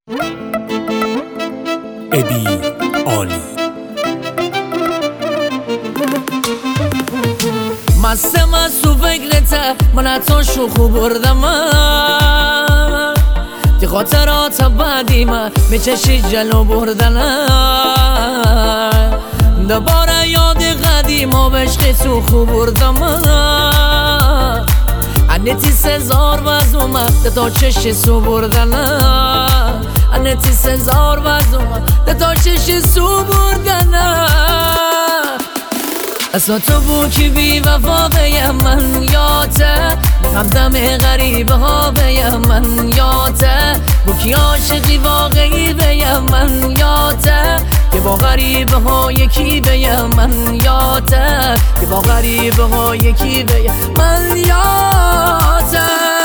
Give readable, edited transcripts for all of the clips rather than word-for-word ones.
ابی عالی مستم تو فکرته من حتی شوخو بردم تی خاطرات بعدی من میچشی جلو بردن دوباره یاد قدیم و بشقی تو خوب بردم انتی سزار وزومه تا چشی سو بردن انتی سزار وزومه تا چشی سو بردن اصلا تو بو که بی وفا بیم من یاته همدم غریبه ها بیم من یاته بو که عاشقی واقعی بیم من یاته که با غریبه ها یکی بیم من یاته که با غریبه ها یکی بیم من یاته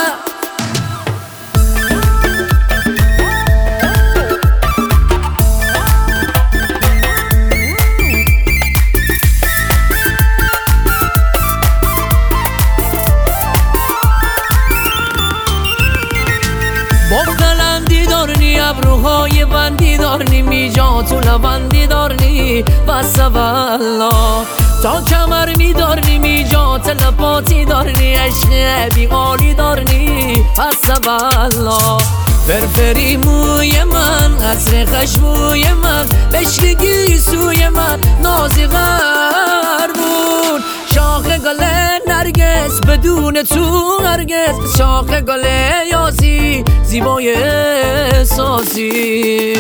بغلندی دارنی ابروهای بندی دارنی میجا تو لبندی دارنی بس والا تا کمر میدارنی میجا تلپاتی دارنی عشق بیغالی دارنی بس والا فرفری موی من عطر خشبوی من بشکگی سوی من نازی غربون شاخ گل نرگس بدون تو هرگز شاخ گل یاسی زیبای احساسی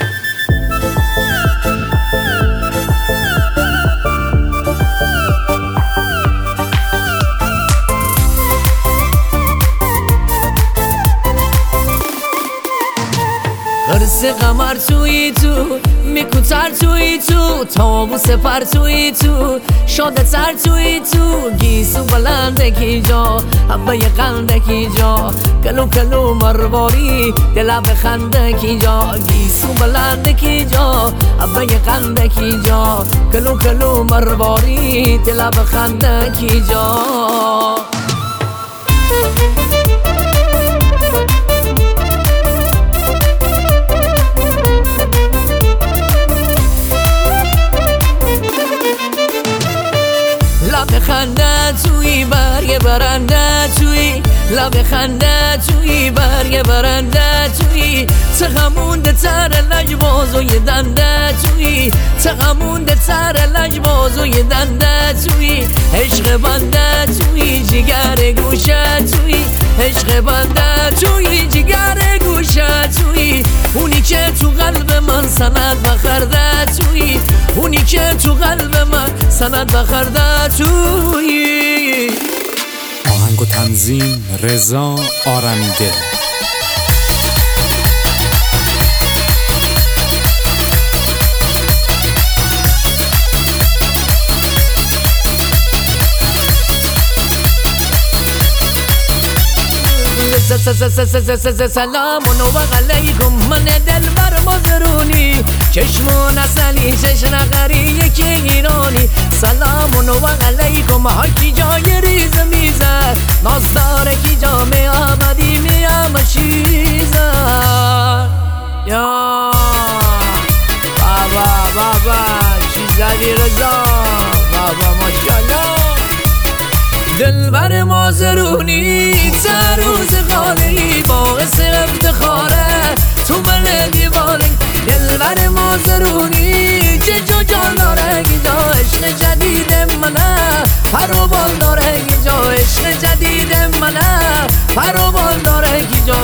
قرص قمر توی تو میکوتر توی تو تابوس پر توی تو شاده تر توی تو گیسو بلنده کی جا حبه قنده کی جا کلو کلو مرواری دل بخنده کی جا گیسو بلنده کی جا حبه قنده کی جا کلو کلو مرواری دل بخنده کی جا لب خنده توی برگ برنده توی لب خنده توی برگ برنده توی تغمونده تر لجبازوی دنده توی تغمونده تر لجبازوی دنده توی عشق بنده توی جگر گوشه توی عشق بنده توی جگر گوشه توی اونی که تو قلب من سند بخرده توی اونی که تو قلب من سند بخرده توی آهنگ و تنظیم رضا آرمیده. سلام و علیکم من دلبر مازرونی چشمون اصلی چشم نقری یکی ایرانی سلام و علیکم حکی جای ریز میزه ناستاره کی جا می آمدی می آمشیزه یا بابا بابا چی زدی رضا بابا ماشالله دلبر مازرونی تا روز خالی باعث افتخاره تو من دیوانه دلبر مازرونی چه جا جان داره جا عشق جدید منه پرو بال داره جا عشق جدید منه پرو بال داره جا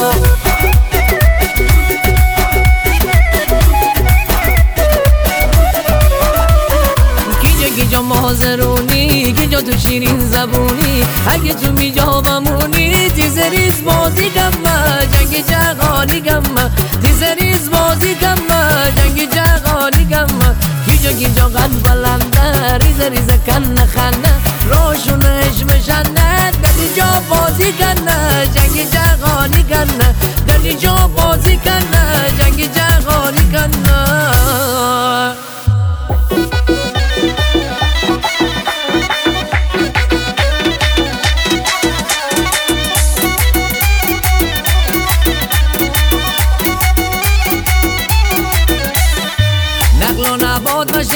گیجا مازرونی گیجا تو شیرین زبونی اگه تو میجا بمونی تیزریز بازی کم جنگ جغالی کم تیزریز بازی کم جنگ جغالی کم گیجا قد بلنده ریز ریز کنه خنده روشونش بشنده دلی جا بازی کنه جنگ جغالی کنه دلی جا بازی کنه جنگ جغالی کنه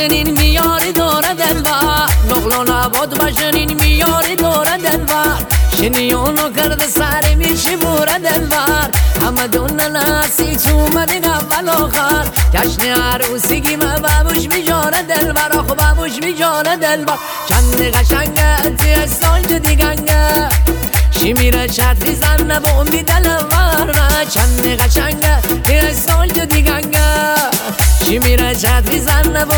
باشنین میاری داره دلبر نقل و نبات باشنین میاری داره دلبر شنیونو کرده سر میشی بوره دلبر همه دونه نسی چومدین اول آخر جشن عروسیگی من بابوش میجاره دلبر آخو بابوش میجاره دلبر چند قشنگه توی سال دیگنگه شی میره چتری زنه و امید دلبر چند قشنگه توی سال دیگنگه شی میره چتری زنه و